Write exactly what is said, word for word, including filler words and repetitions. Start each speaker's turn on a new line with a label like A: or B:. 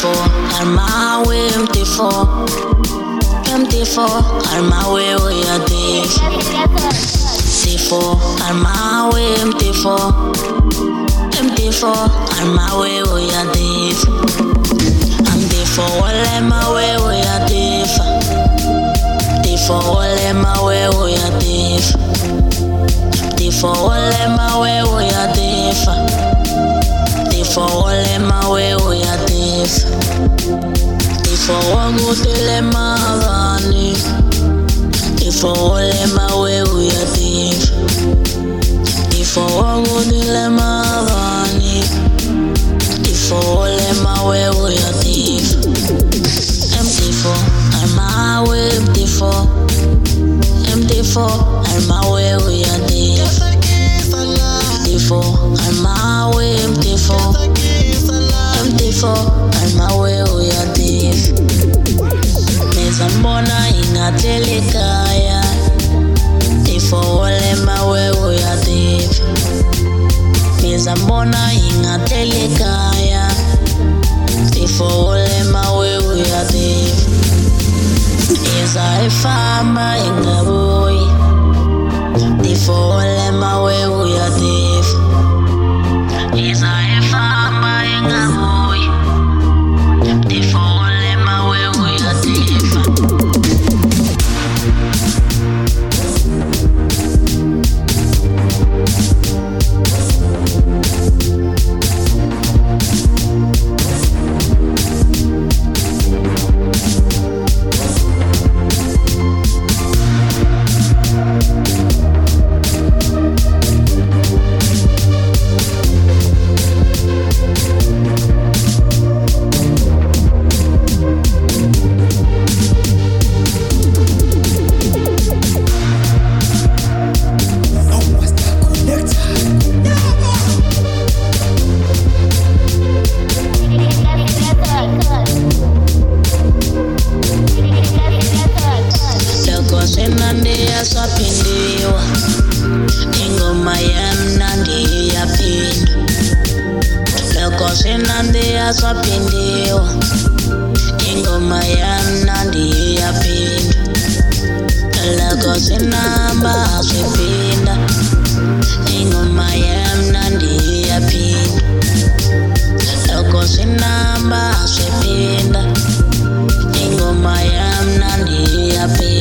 A: four, on my way, empty four. Empty four, on my way, we are deep. Empty four, on my way, empty four. Empty four, on my way, we are deep. Empty four, all in my way, we are deep. Empty four, all in my way, we are deep. Empty four, all in my way, we are deep. For all in my way, we are deaf. If I want to tell my honey, if all in my way, we are deaf. If I want to tell my honey, if all in my way, we are deaf. Empty for, on my way, empty for, empty for, on my way, we are deaf. Empty for, on my way, empty for. Empty for, on my way, we are deep. Mezambona inatelekaya. If all in my way, we are deep. Mezambona inatelekaya. If all in my way, we are deep. Is I fama in the boy. If all in my way, we are deep. Is I fama in the boy. If all in my way, we are deep. Swapindiwa ingoma yamnandi yaphinda loko sinandi swapindiwa ingoma yamnandi yaphinda loko sinamba swiphinda ingoma yamnandi yaphinda loko sinamba swiphinda ingoma yamnandi yaphinda